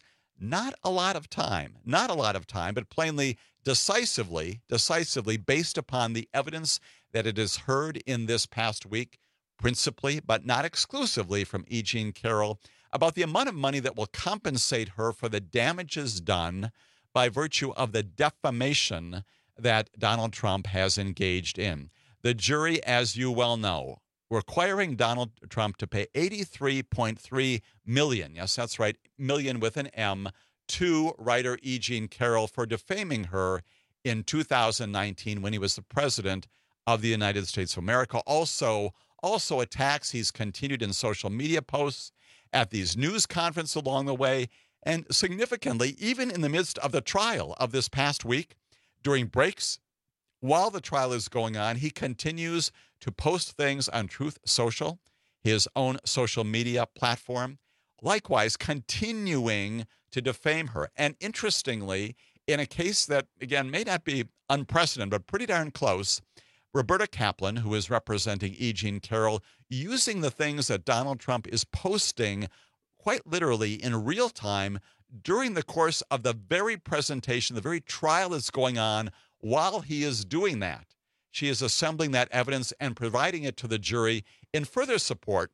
not a lot of time, not a lot of time, but plainly decisively, decisively based upon the evidence that it has heard in this past week, principally, but not exclusively, from E. Jean Carroll, about the amount of money that will compensate her for the damages done by virtue of the defamation that Donald Trump has engaged in. The jury, as you well know, requiring Donald Trump to pay eighty-three point three million dollars, yes, that's right, million with an M, to writer E. Jean Carroll for defaming her in two thousand nineteen when he was the president of the United States of America. Also, also attacks he's continued in social media posts, at these news conferences along the way, and significantly, even in the midst of the trial of this past week, during breaks, while the trial is going on, he continues to post things on Truth Social, his own social media platform, likewise continuing to defame her. And interestingly, in a case that, again, may not be unprecedented, but pretty darn close, Roberta Kaplan, who is representing E. Jean Carroll, using the things that Donald Trump is posting quite literally in real time during the course of the very presentation, the very trial that's going on while he is doing that. She is assembling that evidence and providing it to the jury in further support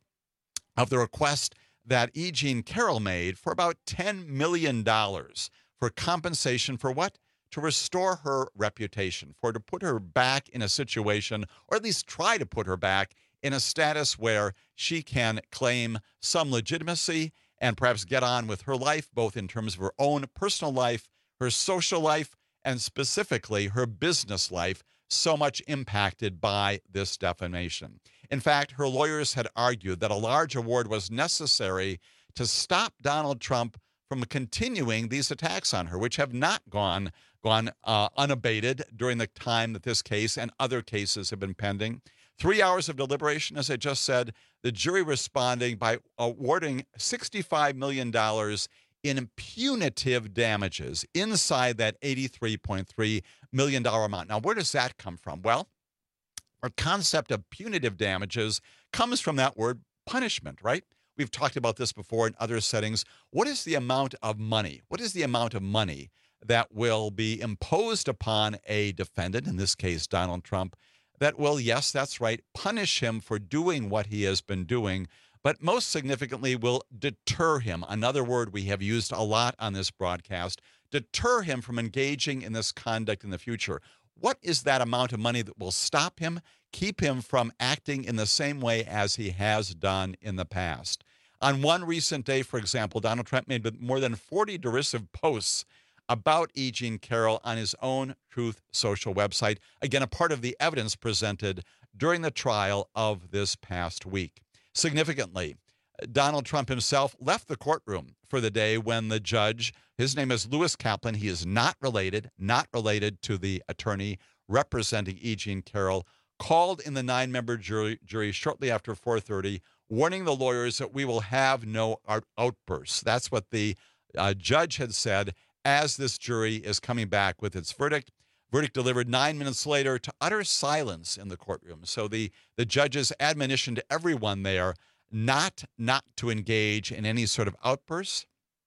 of the request that E. Jean Carroll made for about ten million dollars for compensation for what? To restore her reputation, for to put her back in a situation, or at least try to put her back in a status where she can claim some legitimacy and perhaps get on with her life, both in terms of her own personal life, her social life, and specifically her business life, so much impacted by this defamation. In fact, her lawyers had argued that a large award was necessary to stop Donald Trump from continuing these attacks on her, which have not gone gone uh, unabated during the time that this case and other cases have been pending. Three hours of deliberation, as I just said, the jury responding by awarding sixty-five million dollars in punitive damages inside that eighty-three point three million dollars amount. Now, where does that come from? Well, our concept of punitive damages comes from that word punishment, right? We've talked about this before in other settings. What is the amount of money? What is the amount of money that will be imposed upon a defendant, in this case Donald Trump, that will, yes, that's right, punish him for doing what he has been doing, but most significantly will deter him? Another word we have used a lot on this broadcast, deter him from engaging in this conduct in the future. What is that amount of money that will stop him, keep him from acting in the same way as he has done in the past? On one recent day, for example, Donald Trump made more than forty derisive posts about E. Jean Carroll on his own Truth Social website. Again, a part of the evidence presented during the trial of this past week. Significantly, Donald Trump himself left the courtroom for the day when the judge, his name is Lewis Kaplan, he is not related, not related to the attorney representing E. Jean Carroll, called in the nine-member jury, jury shortly after four thirty, warning the lawyers that we will have no out- outbursts. That's what the uh, judge had said as this jury is coming back with its verdict. Verdict delivered nine minutes later to utter silence in the courtroom. So the, the judge's admonition to everyone there not, not to engage in any sort of outbursts.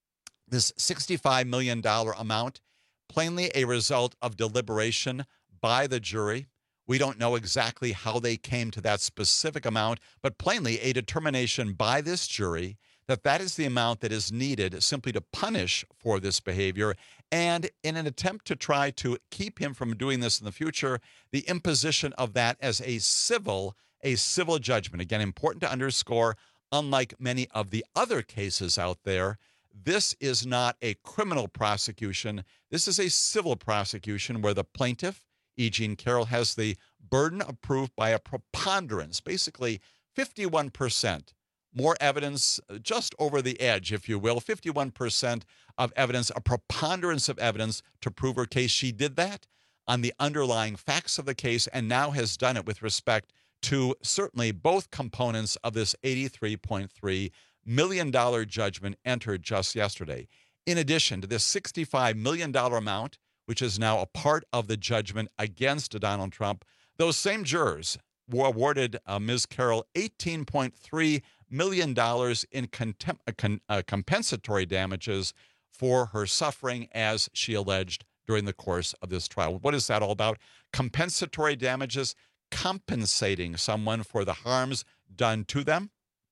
This sixty-five million dollars amount, plainly a result of deliberation by the jury. We don't know exactly how they came to that specific amount, but plainly a determination by this jury that that is the amount that is needed simply to punish for this behavior. And in an attempt to try to keep him from doing this in the future, the imposition of that as a civil, a civil judgment. Again, important to underscore, unlike many of the other cases out there, this is not a criminal prosecution. This is a civil prosecution where the plaintiff, E. Jean Carroll, has the burden of proof by a preponderance, basically fifty-one percent. More evidence, just over the edge, if you will, fifty-one percent of evidence, a preponderance of evidence to prove her case. She did that on the underlying facts of the case and now has done it with respect to certainly both components of this eighty-three point three million dollars judgment entered just yesterday. In addition to this sixty-five million dollars amount, which is now a part of the judgment against Donald Trump, those same jurors were awarded uh, Miz Carroll eighteen point three million dollars in contem- uh, con- uh, compensatory damages for her suffering, as she alleged during the course of this trial. What is that all about? Compensatory damages, compensating someone for the harms done to them,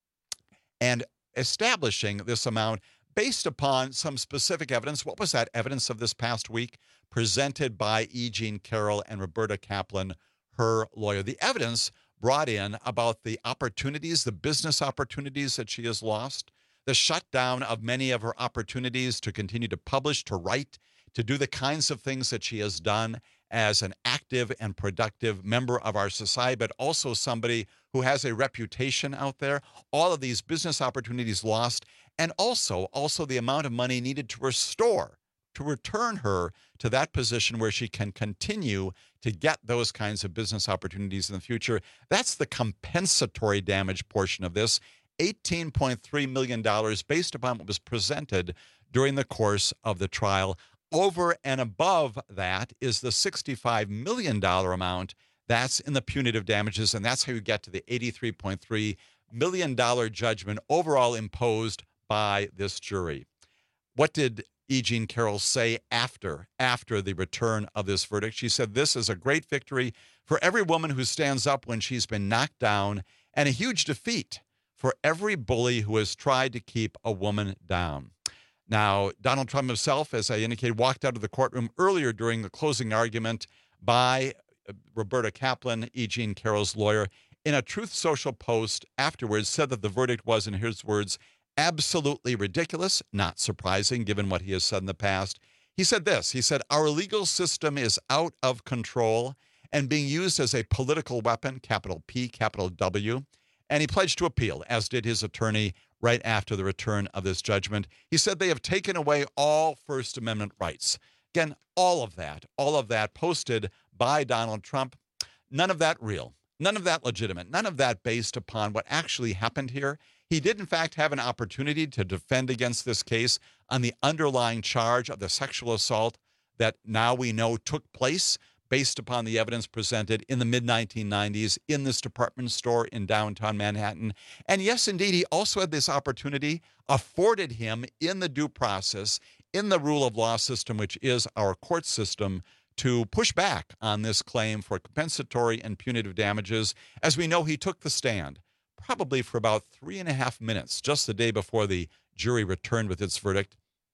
and establishing this amount based upon some specific evidence. What was that evidence of this past week presented by E. Jean Carroll and Roberta Kaplan, her lawyer? The evidence brought in about the opportunities, the business opportunities that she has lost, the shutdown of many of her opportunities to continue to publish, to write, to do the kinds of things that she has done as an active and productive member of our society, but also somebody who has a reputation out there. All of these business opportunities lost, and also, also the amount of money needed to restore, to return her to that position where she can continue to get those kinds of business opportunities in the future. That's the compensatory damage portion of this, eighteen point three million dollars based upon what was presented during the course of the trial. Over and above that is the sixty-five million dollars amount that's in the punitive damages, and that's how you get to the eighty-three point three million dollars judgment overall imposed by this jury. What did E. Jean Carroll say after, after the return of this verdict? She said, "This is a great victory for every woman who stands up when she's been knocked down, and a huge defeat for every bully who has tried to keep a woman down." Now, Donald Trump himself, as I indicated, walked out of the courtroom earlier during the closing argument by Roberta Kaplan, E. Jean Carroll's lawyer. In a Truth Social post afterwards, said that the verdict was, in his words, absolutely ridiculous, not surprising given what he has said in the past. He said this, he said, "Our legal system is out of control and being used as a political weapon, capital P, capital W." And he pledged to appeal, as did his attorney, right after the return of this judgment. He said they have taken away all First Amendment rights. Again, all of that, all of that posted by Donald Trump, none of that real, none of that legitimate, none of that based upon what actually happened here. He did, in fact, have an opportunity to defend against this case on the underlying charge of the sexual assault that now we know took place based upon the evidence presented in the mid nineteen nineties in this department store in downtown Manhattan. And yes, indeed, he also had this opportunity afforded him in the due process, in the rule of law system, which is our court system, to push back on this claim for compensatory and punitive damages. As we know, he took the stand probably for about three and a half minutes, just the day before the jury returned with its verdict.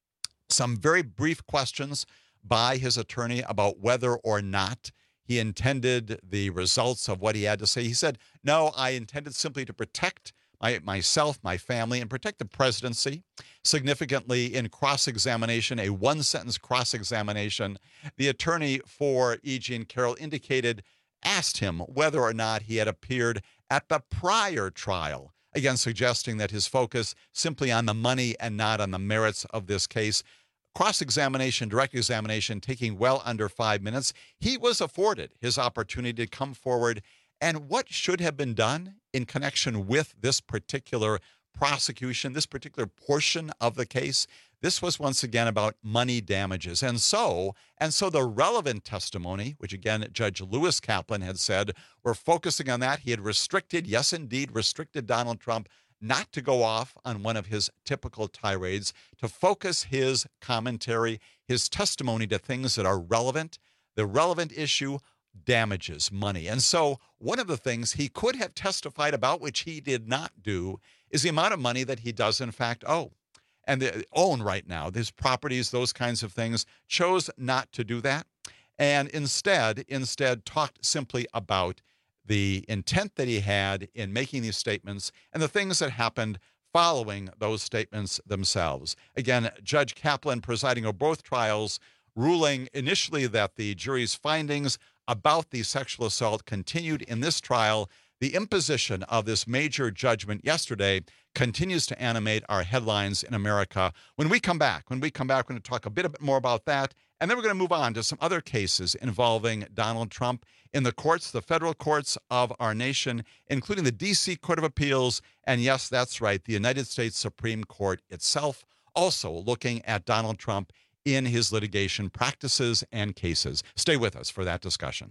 Some very brief questions by his attorney about whether or not he intended the results of what he had to say. He said, "No, I intended simply to protect my, myself, my family, and protect the presidency." Significantly, in cross-examination, a one-sentence cross-examination, the attorney for E. Jean Carroll indicated, asked him whether or not he had appeared at the prior trial, again suggesting that his focus simply on the money and not on the merits of this case. Cross-examination, direct examination, taking well under five minutes. He was afforded his opportunity to come forward, and what should have been done in connection with this particular prosecution, this particular portion of the case, this was once again about money damages. And so, and so the relevant testimony, which again Judge Lewis Kaplan had said, we're focusing on that. He had restricted, yes indeed, restricted Donald Trump not to go off on one of his typical tirades, to focus his commentary, his testimony to things that are relevant. The relevant issue, damages, money. And so one of the things he could have testified about, which he did not do, is the amount of money that he does in fact owe and the, own right now, his properties, those kinds of things. Chose not to do that, and instead, instead talked simply about the intent that he had in making these statements and the things that happened following those statements themselves. Again, Judge Kaplan presiding over both trials, ruling initially that the jury's findings about the sexual assault continued in this trial. The imposition of this major judgment yesterday continues to animate our headlines in America. When we come back, when we come back, we're going to talk a bit, a bit more about that, and then we're going to move on to some other cases involving Donald Trump in the courts, the federal courts of our nation, including the D C Court of Appeals, and yes, that's right, the United States Supreme Court itself, also looking at Donald Trump in his litigation practices and cases. Stay with us for that discussion.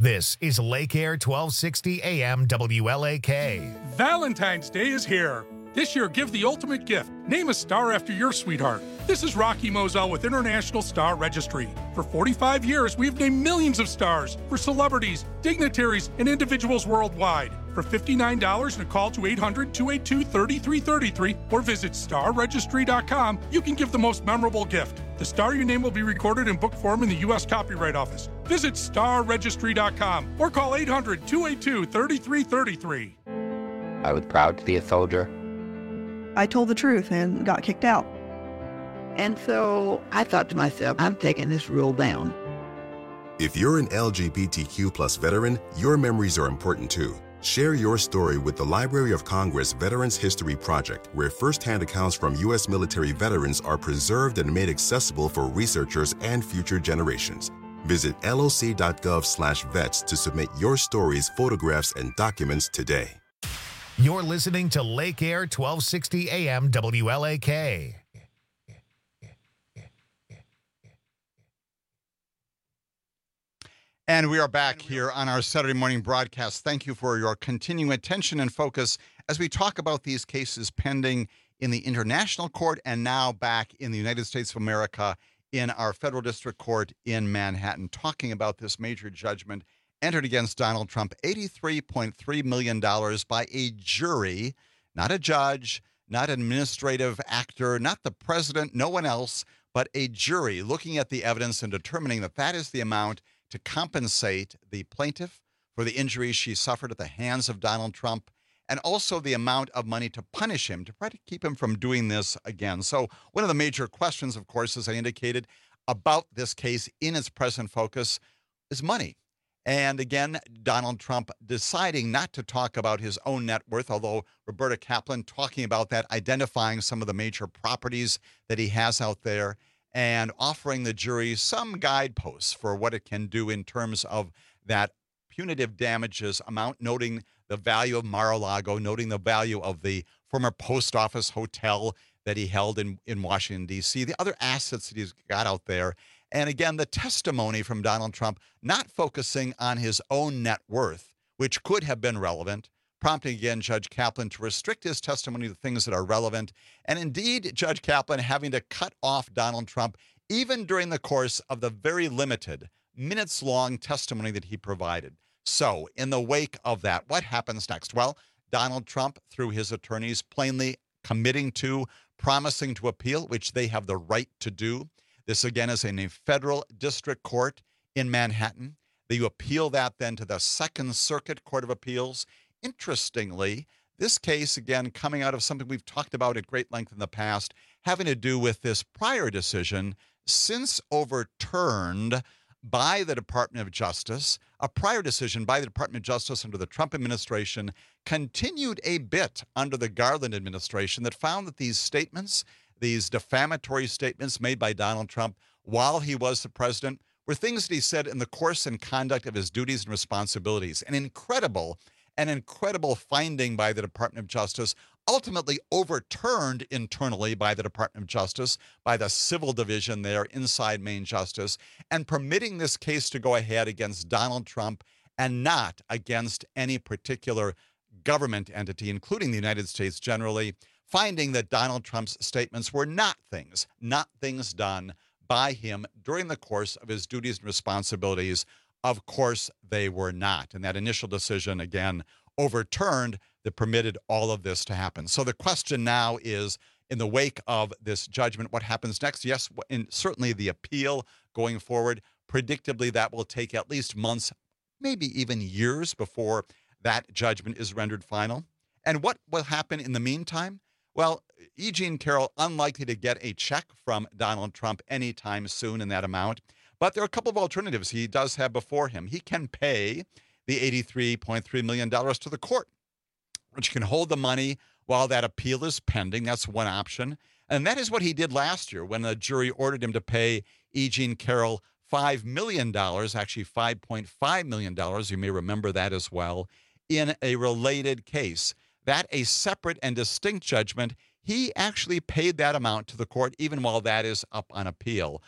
This is Lake Air twelve sixty A M W L A K. Valentine's Day is here. This year, give the ultimate gift. Name a star after your sweetheart. This is Rocky Moselle with International Star Registry. For forty-five years, we've named millions of stars for celebrities, dignitaries, and individuals worldwide. For fifty-nine dollars and a call to eight hundred, two eight two, three three three three or visit star registry dot com, you can give the most memorable gift. The star your name will be recorded in book form in the U S Copyright Office. Visit star registry dot com or call eight hundred, two eight two, three three three three. I was proud to be a soldier. I told the truth and got kicked out. And so I thought to myself, I'm taking this rule down. If you're an L G B T Q plus veteran, your memories are important too. Share your story with the Library of Congress Veterans History Project, where firsthand accounts from U S military veterans are preserved and made accessible for researchers and future generations. Visit L O C dot gov slash vets to submit your stories, photographs, and documents today. You're listening to Lake Air twelve sixty A M W L A K. And we are back here on our Saturday morning broadcast. Thank you for your continuing attention and focus as we talk about these cases pending in the international court and now back in the United States of America in our federal district court in Manhattan, talking about this major judgment entered against Donald Trump, eighty-three point three million dollars by a jury, not a judge, not an administrative actor, not the president, no one else, but a jury looking at the evidence and determining that that is the amount to compensate the plaintiff for the injuries she suffered at the hands of Donald Trump, and also the amount of money to punish him, to try to keep him from doing this again. So one of the major questions, of course, as I indicated, about this case in its present focus is money. And again, Donald Trump deciding not to talk about his own net worth, although Roberta Kaplan talking about that, identifying some of the major properties that he has out there, and offering the jury some guideposts for what it can do in terms of that punitive damages amount, noting the value of Mar-a-Lago, noting the value of the former post office hotel that he held in, in Washington, D C, the other assets that he's got out there. And again, the testimony from Donald Trump not focusing on his own net worth, which could have been relevant, prompting again Judge Kaplan to restrict his testimony to things that are relevant. And indeed, Judge Kaplan having to cut off Donald Trump even during the course of the very limited, minutes-long testimony that he provided. So in the wake of that, what happens next? Well, Donald Trump, through his attorneys, plainly committing to, promising to appeal, which they have the right to do. This, again, is in a federal district court in Manhattan. You appeal that then to the Second Circuit Court of Appeals. Interestingly, this case, again, coming out of something we've talked about at great length in the past, having to do with this prior decision, since overturned by the Department of Justice, a prior decision by the Department of Justice under the Trump administration, continued a bit under the Garland administration that found that these statements, these defamatory statements made by Donald Trump while he was the president, were things that he said in the course and conduct of his duties and responsibilities. An incredible, an incredible finding by the Department of Justice, ultimately overturned internally by the Department of Justice, by the civil division there inside Main Justice, and permitting this case to go ahead against Donald Trump and not against any particular government entity, including the United States generally, finding that Donald Trump's statements were not things, not things done by him during the course of his duties and responsibilities. Of course, they were not. And that initial decision, again, overturned that permitted all of this to happen. So the question now is, in the wake of this judgment, what happens next? Yes, and certainly the appeal going forward. Predictably, that will take at least months, maybe even years before that judgment is rendered final. And what will happen in the meantime? Well, E. Jean Carroll, unlikely to get a check from Donald Trump anytime soon in that amount. But there are a couple of alternatives he does have before him. He can pay the eighty-three point three million dollars to the court, which can hold the money while that appeal is pending. That's one option. And that is what he did last year when the jury ordered him to pay E. Jean Carroll five million dollars, actually five point five million dollars. You may remember that as well, in a related case. That a separate and distinct judgment, he actually paid that amount to the court even while that is up on appeal.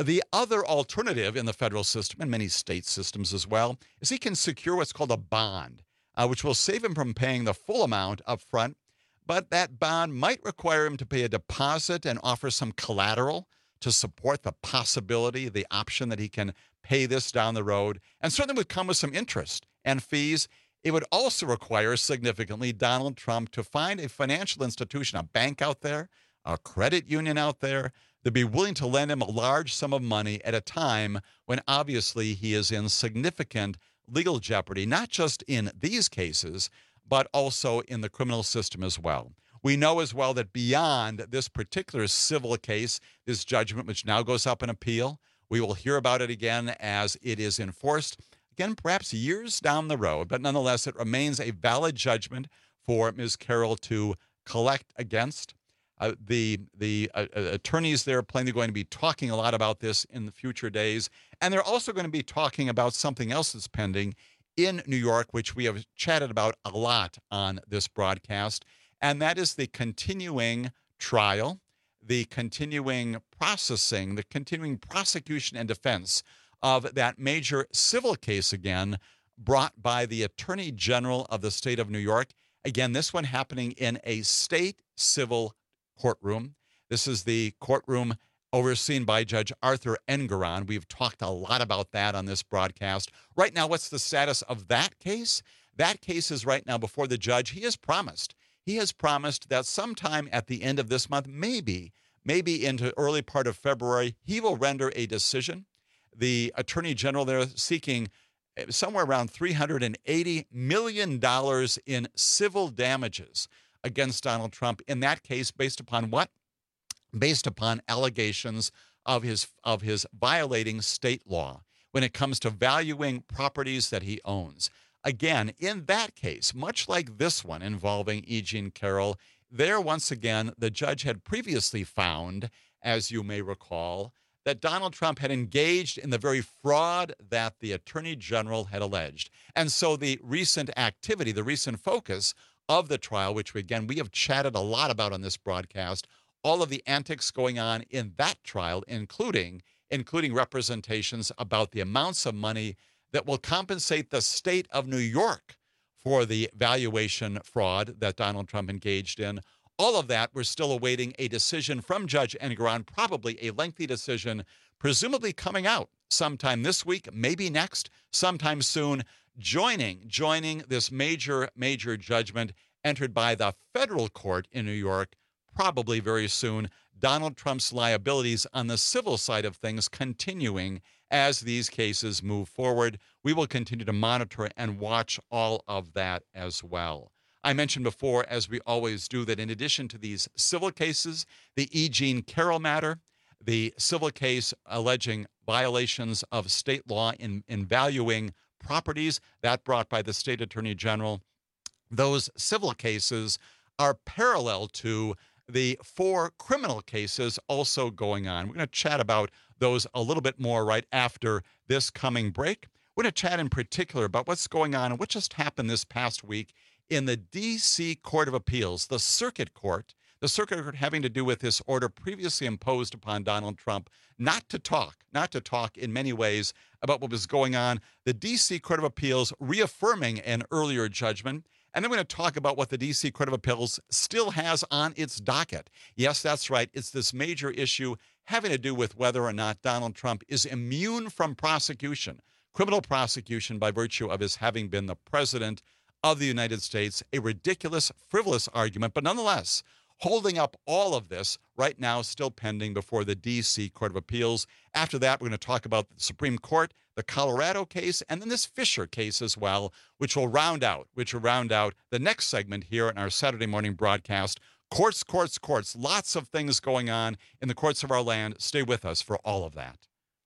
The other alternative in the federal system and many state systems as well is he can secure what's called a bond, uh, which will save him from paying the full amount up front. But that bond might require him to pay a deposit and offer some collateral to support the possibility, the option that he can pay this down the road, and certainly would come with some interest and fees. It would also require significantly Donald Trump to find a financial institution, a bank out there, a credit union out there, to be willing to lend him a large sum of money at a time when obviously he is in significant legal jeopardy, not just in these cases, but also in the criminal system as well. We know as well that beyond this particular civil case, this judgment, which now goes up in appeal, we will hear about it again as it is enforced, again, perhaps years down the road, but nonetheless, it remains a valid judgment for Miz Carroll to collect against. Uh, the the uh, attorneys there are plainly going to be talking a lot about this in the future days, and they're also going to be talking about something else that's pending in New York, which we have chatted about a lot on this broadcast, and that is the continuing trial, the continuing processing, the continuing prosecution and defense of that major civil case again brought by the Attorney General of the state of New York. Again, this one happening in a state civil courtroom. This is the courtroom overseen by Judge Arthur Engoron. We've talked a lot about that on this broadcast. Right now, what's the status of that case? That case is right now before the judge. He has promised. He has promised that sometime at the end of this month, maybe, maybe into early part of February, he will render a decision. The Attorney General there seeking somewhere around three hundred eighty million dollars in civil damages against Donald Trump in that case, based upon what? Based upon allegations of his of his violating state law when it comes to valuing properties that he owns. Again, in that case, much like this one involving E. Jean Carroll, there once again, the judge had previously found, as you may recall, that Donald Trump had engaged in the very fraud that the Attorney General had alleged. And so the recent activity, the recent focus of the trial, which, again, we have chatted a lot about on this broadcast, all of the antics going on in that trial, including, including representations about the amounts of money that will compensate the state of New York for the valuation fraud that Donald Trump engaged in. All of that, we're still awaiting a decision from Judge Engoron, probably a lengthy decision, presumably coming out sometime this week, maybe next, sometime soon, joining, joining this major, major judgment entered by the federal court in New York, probably very soon. Donald Trump's liabilities on the civil side of things continuing as these cases move forward. We will continue to monitor and watch all of that as well. I mentioned before, as we always do, that in addition to these civil cases, the E. Jean Carroll matter, the civil case alleging violations of state law in, in valuing properties, that brought by the state attorney general, those civil cases are parallel to the four criminal cases also going on. We're going to chat about those a little bit more right after this coming break. We're going to chat in particular about what's going on and what just happened this past week in the D C Court of Appeals, the Circuit Court, the Circuit Court having to do with this order previously imposed upon Donald Trump not to talk, not to talk in many ways about what was going on. The D C Court of Appeals reaffirming an earlier judgment. And then we're going to talk about what the D C Court of Appeals still has on its docket. Yes, that's right. It's this major issue having to do with whether or not Donald Trump is immune from prosecution, criminal prosecution by virtue of his having been the president of the United States. A ridiculous, frivolous argument, but nonetheless, holding up all of this right now, still pending before the D C Court of Appeals. After that, we're going to talk about the Supreme Court, the Colorado case, and then this Fisher case as well, which will round out, which will round out the next segment here in our Saturday morning broadcast. Courts, courts, courts. Lots of things going on in the courts of our land. Stay with us for all of that.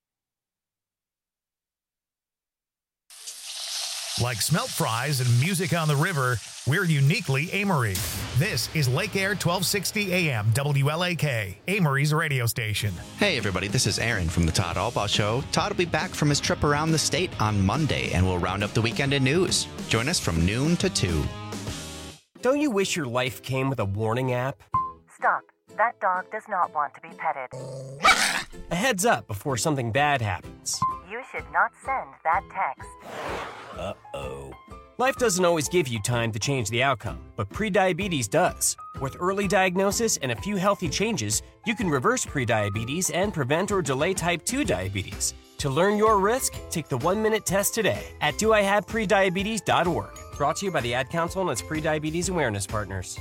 Like smelt fries and music on the river, we're uniquely Amory. This is Lake Air twelve sixty A M W L A K, Amory's radio station. Hey everybody, this is Aaron from the Todd Albaugh Show. Todd will be back from his trip around the state on Monday, and we'll round up the weekend in news. Join us from noon to two. Don't you wish your life came with a warning app? Stop. That dog does not want to be petted. A heads up before something bad happens. You should not send that text. Uh-oh. Life doesn't always give you time to change the outcome, but prediabetes does. With early diagnosis and a few healthy changes, you can reverse prediabetes and prevent or delay type two diabetes. To learn your risk, take the one-minute test today at do I have prediabetes dot org. Brought to you by the Ad Council and its prediabetes awareness partners.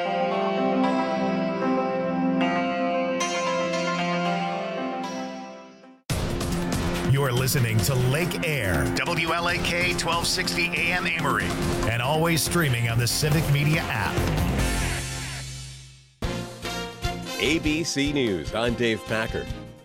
You're listening to Lake Air, W L A K twelve sixty A M Amory, and always streaming on the Civic Media app. A B C News, I'm Dave Packard.